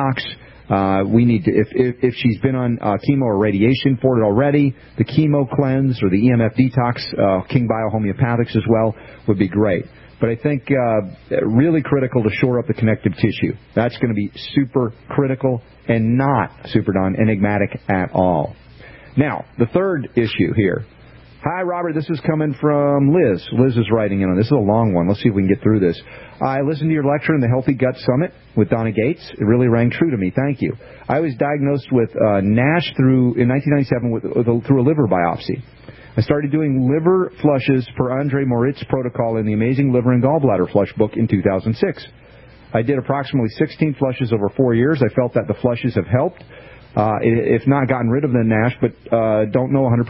detox. We need to, if she's been on chemo or radiation for it already, the chemo cleanse or the EMF detox, King Bio Homeopathics as well, would be great. But I think really critical to shore up the connective tissue. That's going to be super critical and not, Super Don, enigmatic at all. Now, the third issue here. Hi, Robert. This is coming from Liz. Liz is writing in on this. This is a long one. Let's see if we can get through this. I listened to your lecture in the Healthy Gut Summit with Donna Gates. It really rang true to me. Thank you. I was diagnosed with NASH in 1997 through a liver biopsy. I started doing liver flushes per Andre Moritz protocol in the Amazing Liver and Gallbladder Flush book in 2006. I did approximately 16 flushes over 4 years. I felt that the flushes have helped, if not gotten rid of the NASH, but don't know 100%.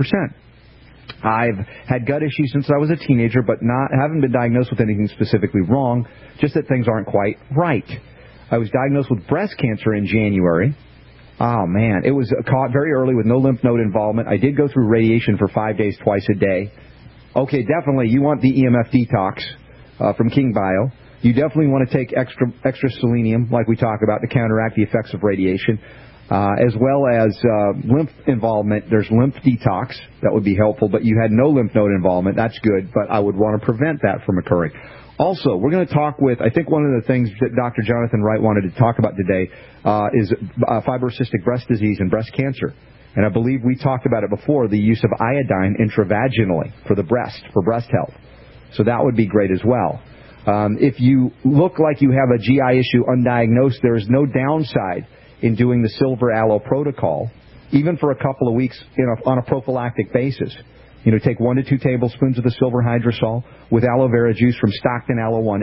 I've had gut issues since I was a teenager, but haven't been diagnosed with anything specifically wrong, just that things aren't quite right. I was diagnosed with breast cancer in January. Oh, man. It was caught very early with no lymph node involvement. I did go through radiation for 5 days, twice a day. Okay, definitely, you want the EMF detox from King Bio. You definitely want to take extra selenium, like we talk about, to counteract the effects of radiation, as well as lymph involvement. There's lymph detox. That would be helpful, but you had no lymph node involvement. That's good, but I would want to prevent that from occurring. Also, we're going to talk with, I think one of the things that Dr. Jonathan Wright wanted to talk about today is fibrocystic breast disease and breast cancer. And I believe we talked about it before, the use of iodine intravaginally for the breast, for breast health. So that would be great as well. If you look like you have a GI issue undiagnosed, there is no downside in doing the Silver Aloe protocol, even for a couple of weeks on a prophylactic basis. You know, take 1 to 2 tablespoons of the silver hydrosol with aloe vera juice from Stockton Aloe One,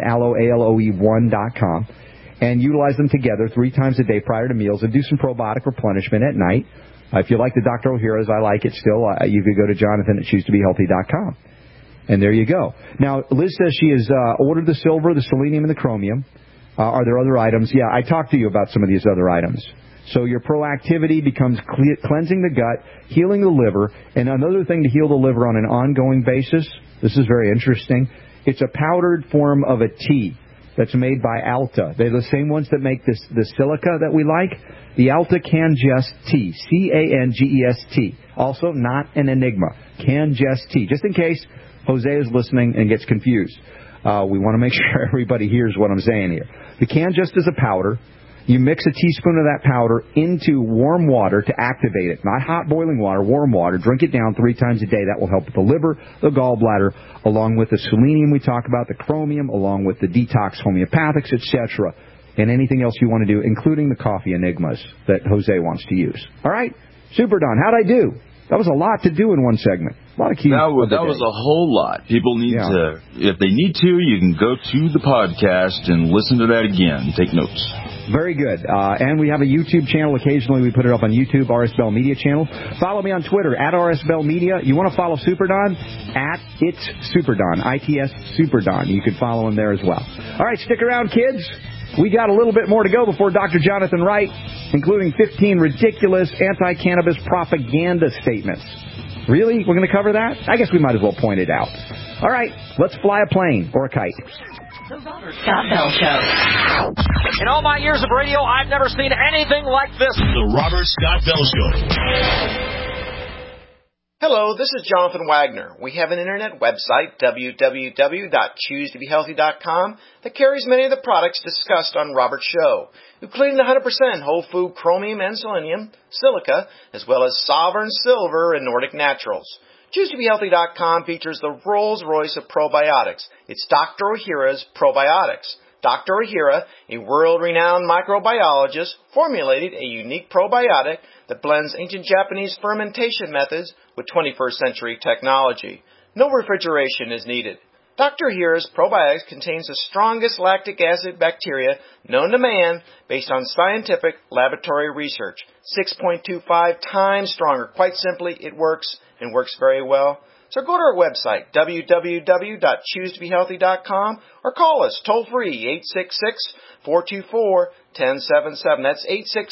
aloe1.com, and utilize them together 3 times a day prior to meals, and do some probiotic replenishment at night. If you like the Dr. O'Hara's, I like it still. You could go to Jonathan at choosetobehealthy.com. And there you go. Now, Liz says she has ordered the silver, the selenium, and the chromium. Are there other items? Yeah, I talked to you about some of these other items. So your proactivity becomes cleansing the gut, healing the liver, and another thing to heal the liver on an ongoing basis, this is very interesting, it's a powdered form of a tea that's made by Alta. They're the same ones that make the silica that we like. The Alta Cangest tea, C-A-N-G-E-S-T. Also not an enigma. Cangest tea. Just in case Jose is listening and gets confused. We want to make sure everybody hears what I'm saying here. The Cangest is a powder. You mix a teaspoon of that powder into warm water to activate it. Not hot boiling water, warm water. Drink it down 3 times a day. That will help with the liver, the gallbladder, along with the selenium we talk about, the chromium, along with the detox homeopathics, etc. And anything else you want to do, including the coffee enigmas that Jose wants to use. All right? Super Don, how'd I do? That was a lot to do in one segment. A lot of keys. That was a whole lot. People need to, if they need to, you can go to the podcast and listen to that again. Take notes. Very good. And we have a YouTube channel. Occasionally we put it up on YouTube, RS Bell Media channel. Follow me on Twitter, at RS Bell Media. You want to follow Super Don? At It's Super Don, ITS Super Don. You can follow him there as well. All right, stick around, kids. We got a little bit more to go before Dr. Jonathan Wright, including 15 ridiculous anti-cannabis propaganda statements. Really? We're going to cover that? I guess we might as well point it out. All right, let's fly a plane or a kite. The Robert Scott Bell Show. In all my years of radio, I've never seen anything like this. The Robert Scott Bell Show. Hello, this is Jonathan Wagner. We have an internet website, www.choosetobehealthy.com, that carries many of the products discussed on Robert's show, including the 100% whole food chromium and selenium, silica, as well as Sovereign Silver and Nordic Naturals. ChooseToBeHealthy.com features the Rolls-Royce of probiotics. It's Dr. O'Hara's Probiotics. Dr. O'Hara, a world-renowned microbiologist, formulated a unique probiotic that blends ancient Japanese fermentation methods with 21st century technology. No refrigeration is needed. Dr. O'Hara's Probiotics contains the strongest lactic acid bacteria known to man based on scientific laboratory research. 6.25 times stronger. Quite simply, it works and works very well. So go to our website, www.choosetobehealthy.com, or call us toll-free, 866-424-1077. That's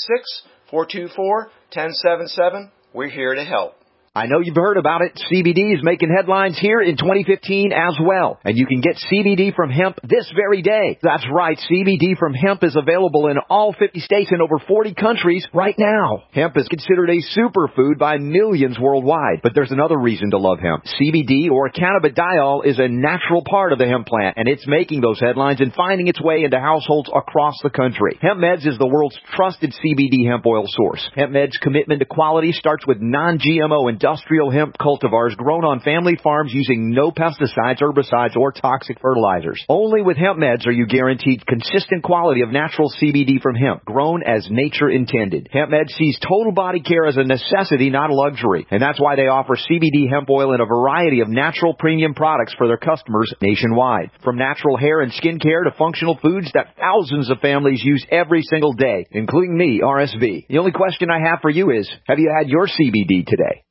866-424-1077. We're here to help. I know you've heard about it. CBD is making headlines here in 2015 as well. And you can get CBD from hemp this very day. That's right. CBD from hemp is available in all 50 states and over 40 countries right now. Hemp is considered a superfood by millions worldwide. But there's another reason to love hemp. CBD, or cannabidiol, is a natural part of the hemp plant, and it's making those headlines and finding its way into households across the country. Hemp Meds is the world's trusted CBD hemp oil source. Hemp Meds' commitment to quality starts with non-GMO industrial hemp cultivars grown on family farms using no pesticides, herbicides, or toxic fertilizers. Only with Hemp Meds are you guaranteed consistent quality of natural CBD from hemp, grown as nature intended. Hemp Meds sees total body care as a necessity, not a luxury. And that's why they offer CBD hemp oil in a variety of natural premium products for their customers nationwide. From natural hair and skin care to functional foods that thousands of families use every single day, including me, RSV. The only question I have for you is, have you had your CBD today?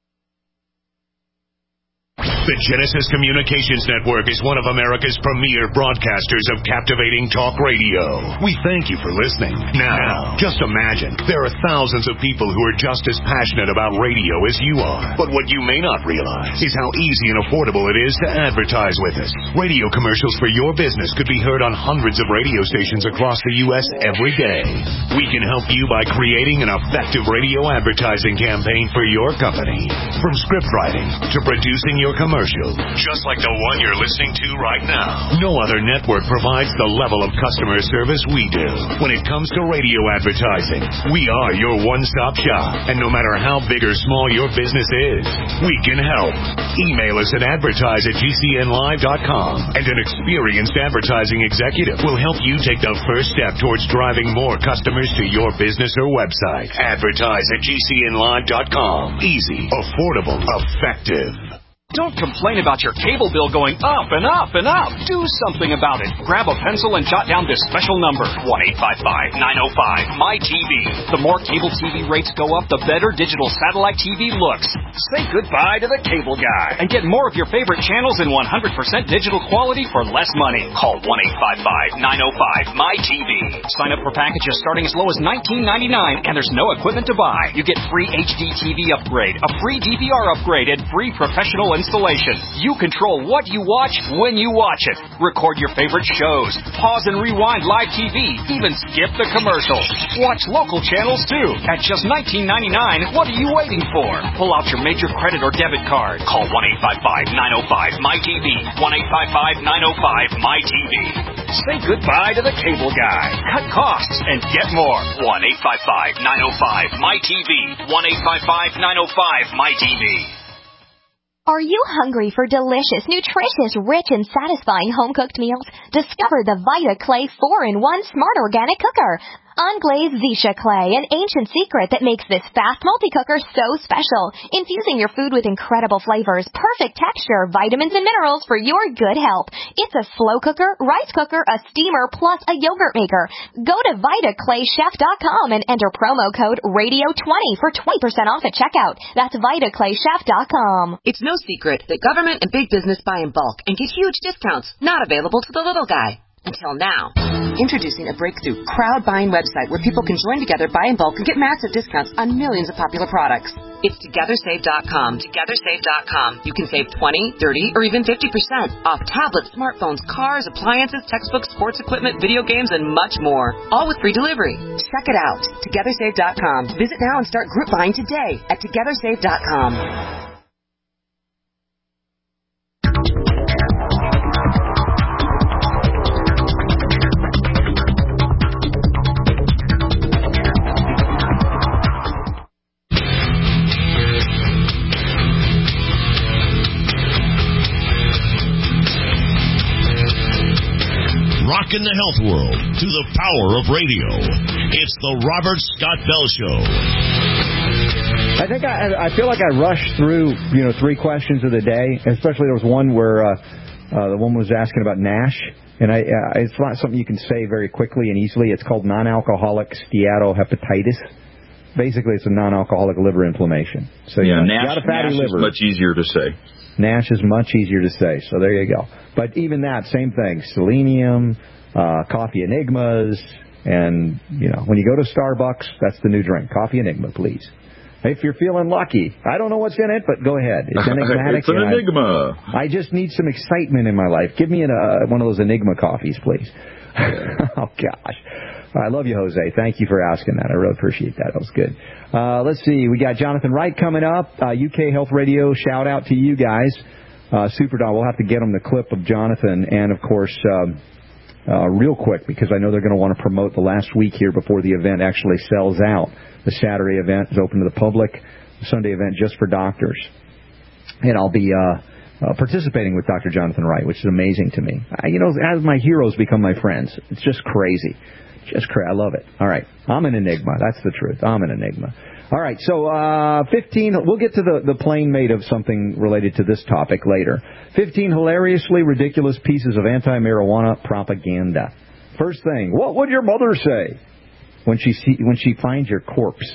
The Genesis Communications Network is one of America's premier broadcasters of captivating talk radio. We thank you for listening. Now, just imagine, there are thousands of people who are just as passionate about radio as you are. But what you may not realize is how easy and affordable it is to advertise with us. Radio commercials for your business could be heard on hundreds of radio stations across the U.S. every day. We can help you by creating an effective radio advertising campaign for your company. From script writing to producing your commercial, just like the one you're listening to right now. No other network provides the level of customer service we do. When it comes to radio advertising, we are your one-stop shop. And no matter how big or small your business is, we can help. Email us at advertise@gcnlive.com, and an experienced advertising executive will help you take the first step towards driving more customers to your business or website. Advertise@gcnlive.com. Easy, affordable, effective. Don't complain about your cable bill going up and up and up. Do something about it. Grab a pencil and jot down this special number, 1-855-905-MY-TV. The more cable TV rates go up, the better digital satellite TV looks. Say goodbye to the cable guy and get more of your favorite channels in 100% digital quality for less money. Call 1-855-905-MY-TV. Sign up for packages starting as low as $19.99, and there's no equipment to buy. You get free HD TV upgrade, a free DVR upgrade, and free professional installation. You control what you watch when you watch it. Record your favorite shows. Pause and rewind live TV. Even skip the commercials. Watch local channels too. At just $19.99, what are you waiting for? Pull out your major credit or debit card. Call 1-855-905-MY-TV. 1-855-905-MY-TV. Say goodbye to the cable guy. Cut costs and get more. 1-855-905-MY-TV. 1-855-905-MY-TV. Are you hungry for delicious, nutritious, rich, and satisfying home-cooked meals? Discover the Vita Clay 4-in-1 Smart Organic Cooker. Unglazed Zisha clay, an ancient secret that makes this fast multi-cooker so special. Infusing your food with incredible flavors, perfect texture, vitamins, and minerals for your good health. It's a slow cooker, rice cooker, a steamer, plus a yogurt maker. Go to VitaClayChef.com and enter promo code RADIO20 for 20% off at checkout. That's VitaClayChef.com. It's no secret that government and big business buy in bulk and get huge discounts, not available to the little guy. Until now. Introducing a breakthrough crowd buying website where people can join together, buy in bulk, and get massive discounts on millions of popular products. It's TogetherSave.com. TogetherSave.com. You can save 20, 30, or even 50% off tablets, smartphones, cars, appliances, textbooks, sports equipment, video games, and much more. All with free delivery. Check it out. TogetherSave.com. Visit now and start group buying today at TogetherSave.com. Rockin' the health world through the power of radio. It's the Robert Scott Bell Show. I think I feel like I rushed through, 3 questions of the day. Especially there was one where the woman was asking about NASH, and it's not something you can say very quickly and easily. It's called non-alcoholic steatohepatitis. Basically, it's a non-alcoholic liver inflammation. So NASH, got a fatty NASH liver. is much easier to say. NASH is much easier to say, so there you go. But even that, same thing, selenium, coffee enigmas, and, when you go to Starbucks, that's the new drink. Coffee enigma, please. If you're feeling lucky. I don't know what's in it, but go ahead. It's enigmatic. It's an enigma. I just need some excitement in my life. Give me one of those enigma coffees, please. Oh, gosh. I love you, Jose. Thank you for asking that. I really appreciate that. That was good. Let's see. We got Jonathan Wright coming up. UK Health Radio, shout out to you guys. Super Don. We'll have to get them the clip of Jonathan. And, of course, real quick, because I know they're going to want to promote the last week here before the event actually sells out. The Saturday event is open to the public. The Sunday event just for doctors. And I'll be participating with Dr. Jonathan Wright, which is amazing to me. As my heroes become my friends. It's just crazy. I love it. All right. I'm an enigma. That's the truth. I'm an enigma. All right. So 15. We'll get to the plane made of something related to this topic later. 15 hilariously ridiculous pieces of anti-marijuana propaganda. First thing, what would your mother say when she finds your corpse?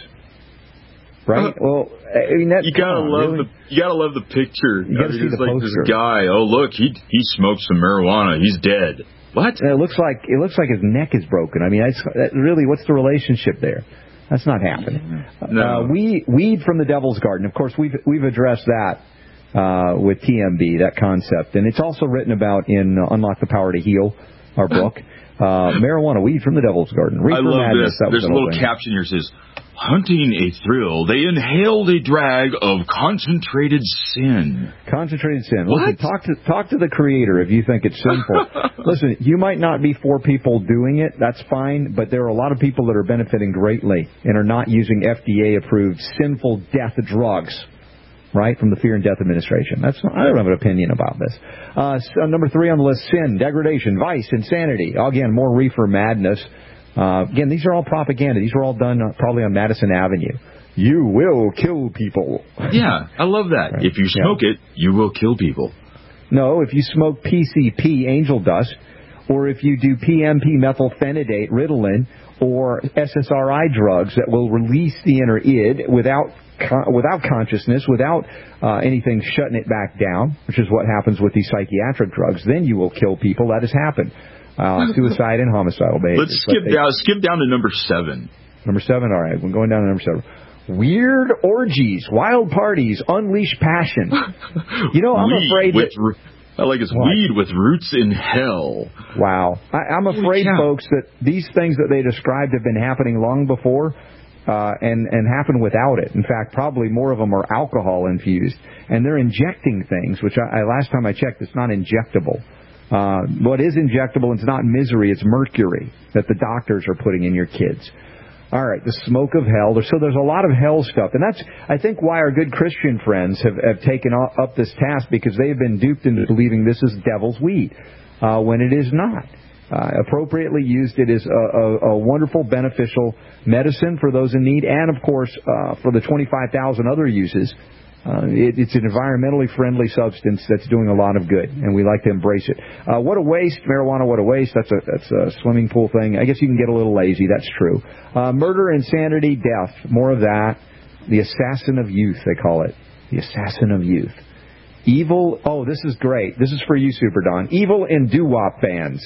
Right? Well, I mean, you gotta love the picture. You gotta see the poster. This guy. Oh, look, he smoked some marijuana. He's dead. What? It looks like his neck is broken. I mean, really, what's the relationship there? That's not happening. No. Weed from the Devil's Garden. Of course, we've addressed that with TMB, that concept, and it's also written about in Unlock the Power to Heal, our book. Marijuana, weed from the Devil's Garden. I love this. There's a little caption here that says, "Hunting a thrill, they inhaled a drag of concentrated sin." Concentrated sin. What? Listen, talk to the Creator if you think it's sinful. Listen, you might not be for people doing it. That's fine. But there are a lot of people that are benefiting greatly and are not using FDA-approved sinful death drugs, right, from the Fear and Death Administration. I don't have an opinion about this. Number 3 on the list, sin, degradation, vice, insanity. Again, more reefer madness. Again, these are all propaganda. These were all done probably on Madison Avenue. You will kill people. Yeah, I love that. Right. If you smoke it, you will kill people. No, if you smoke PCP, angel dust, or if you do PMP methylphenidate, Ritalin, or SSRI drugs that will release the inner id without consciousness, without anything shutting it back down, which is what happens with these psychiatric drugs, then you will kill people. That has happened. Suicide and homicidal behavior. Let's skip down to number 7. Number 7, all right. We're going down to number 7. Weird orgies, wild parties, unleash passion. You know, I'm afraid that... I like it's weed with roots in hell. Wow. I'm afraid, folks, that these things that they described have been happening long before and happen without it. In fact, probably more of them are alcohol infused. And they're injecting things, which last time I checked, it's not injectable. What is injectable, it's not misery, it's mercury that the doctors are putting in your kids. All right, the smoke of hell. So there's a lot of hell stuff. And that's, I think, why our good Christian friends have taken up this task, because they've been duped into believing this is devil's weed, when it is not. Appropriately used, it is a wonderful, beneficial medicine for those in need, and, of course, for the 25,000 other uses. It's an environmentally friendly substance that's doing a lot of good, and we like to embrace it. What a waste, marijuana, what a waste. That's a swimming pool thing. I guess you can get a little lazy, that's true. Murder, insanity, death, more of that. The assassin of youth, they call it. The assassin of youth. Evil, this is great. This is for you, Super Don. Evil in doo-wop bands.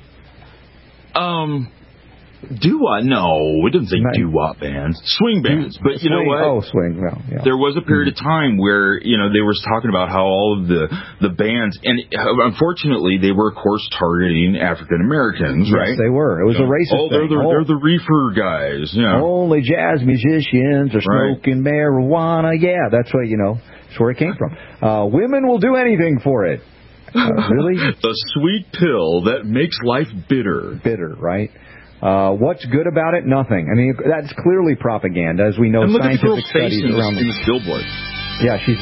Doo-wop? No, it doesn't say doo-wop bands. Swing bands. But you know what? Oh, swing. Well, yeah. There was a period of time where, they were talking about how all of the bands, and unfortunately, they were, of course, targeting African Americans, right? Yes, they were. It was a racist thing. They're the reefer guys. Only jazz musicians are smoking marijuana. Yeah, that's what, that's where it came from. Women will do anything for it. Really? The sweet pill that makes life bitter. Bitter, right? What's good about it? Nothing. I mean, that's clearly propaganda, as we know. And look scientific at the girl's face studies around in this billboard. Yeah, she's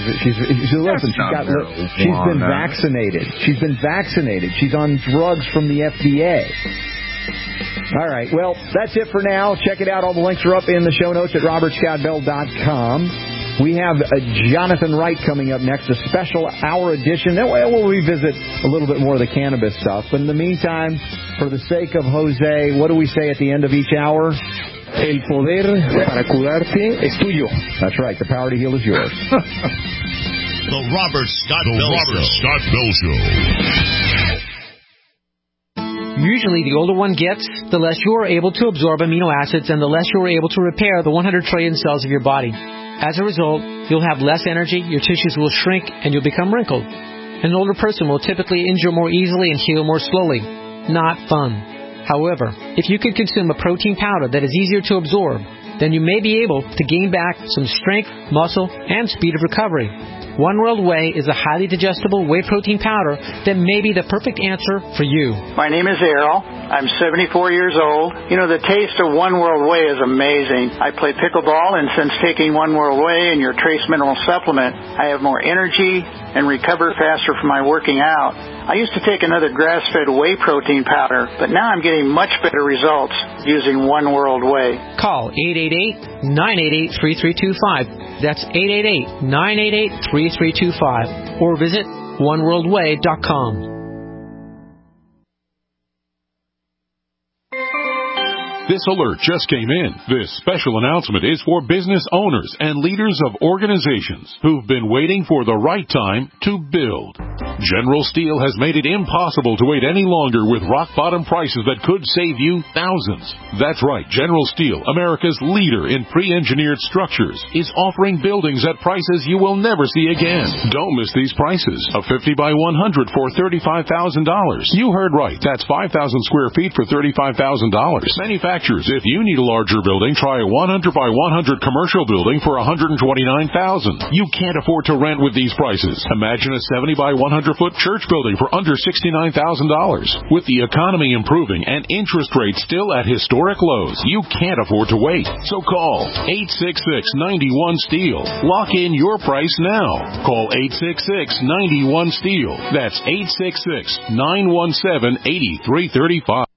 been vaccinated. She's been vaccinated. She's on drugs from the FDA. All right. Well, that's it for now. Check it out. All the links are up in the show notes at robertscottbell.com. We have Jonathan Wright coming up next, a special hour edition. Then we'll revisit a little bit more of the cannabis stuff. But in the meantime, for the sake of Jose, what do we say at the end of each hour? El poder para curarte es tuyo. That's right. The power to heal is yours. The Robert Scott Bell Show. Usually, the older one gets, the less you are able to absorb amino acids and the less you are able to repair the 100 trillion cells of your body. As a result, you'll have less energy, your tissues will shrink, and you'll become wrinkled. An older person will typically injure more easily and heal more slowly. Not fun. However, if you can consume a protein powder that is easier to absorb, then you may be able to gain back some strength, muscle, and speed of recovery. One World Whey is a highly digestible whey protein powder that may be the perfect answer for you. My name is Errol. I'm 74 years old. The taste of One World Whey is amazing. I play pickleball, and since taking One World Whey and your trace mineral supplement, I have more energy and recover faster from my working out. I used to take another grass-fed whey protein powder, but now I'm getting much better results using One World Whey. Call 888-988-3325. That's 888-988-3325. Or visit oneworldwhey.com. This alert just came in. This special announcement is for business owners and leaders of organizations who've been waiting for the right time to build. General Steel has made it impossible to wait any longer with rock-bottom prices that could save you thousands. That's right, General Steel, America's leader in pre-engineered structures, is offering buildings at prices you will never see again. Don't miss these prices. A 50 by 100 for $35,000. You heard right. That's 5,000 square feet for $35,000. Manufacturers, if you need a larger building, try a 100 by 100 commercial building for $129,000. You can't afford to rent with these prices. Imagine a 70 by 100-foot church building for under $69,000. With the economy improving and interest rates still at historic lows, you can't afford to wait. So call 866-91-STEEL. Lock in your price now. Call 866-91-STEEL. That's 866-917-8335.